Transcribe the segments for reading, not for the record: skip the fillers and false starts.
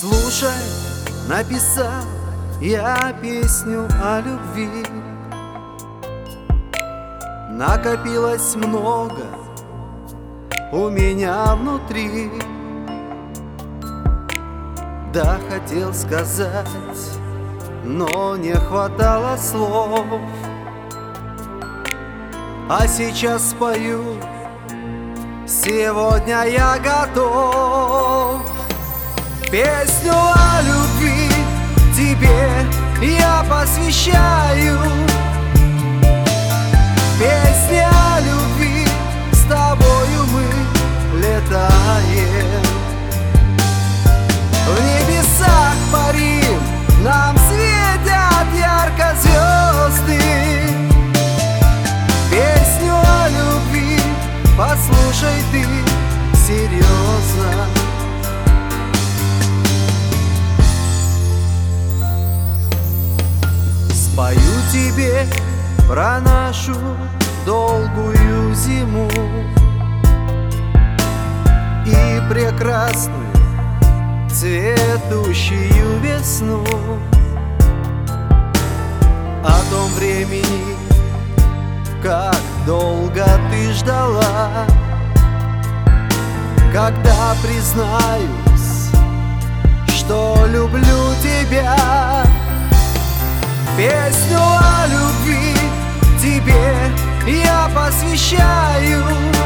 Слушай, написал я песню о любви. Накопилось много у меня внутри. Да, хотел сказать, но не хватало слов. А сейчас спою, сегодня я готов. Песню о любви тебе я посвящаю. Песня о любви, с тобою мы летаем. В небесах парим, нам светят ярко звезды. Песню о любви послушай ты серьезно. Спою тебе про нашу долгую зиму и прекрасную цветущую весну. О том времени, как долго ты ждала, когда признаюсь, что люблю тебя. Песню о любви тебе я посвящаю.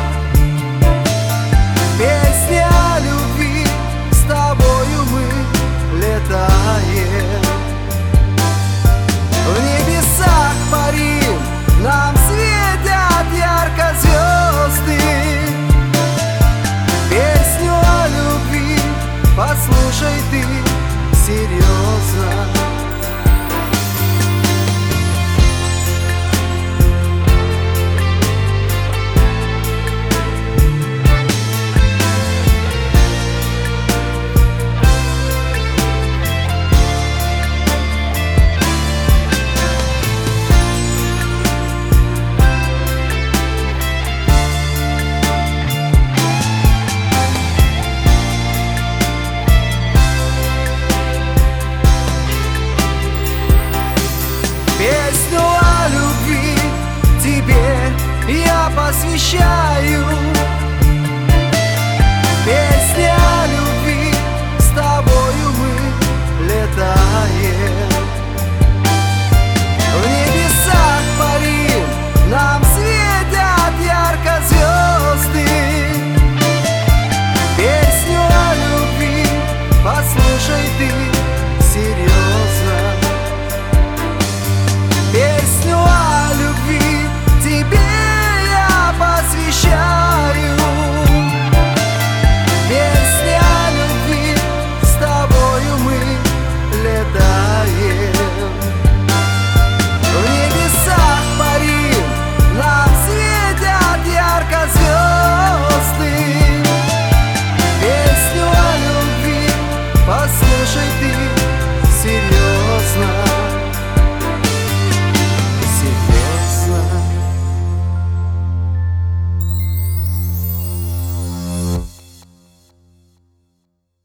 Песня о любви, с тобою мы летаем. В небесах парим, нам светят ярко звезды. Песню о любви послушай ты серьезно. Песню о любви тебе я посвящаю.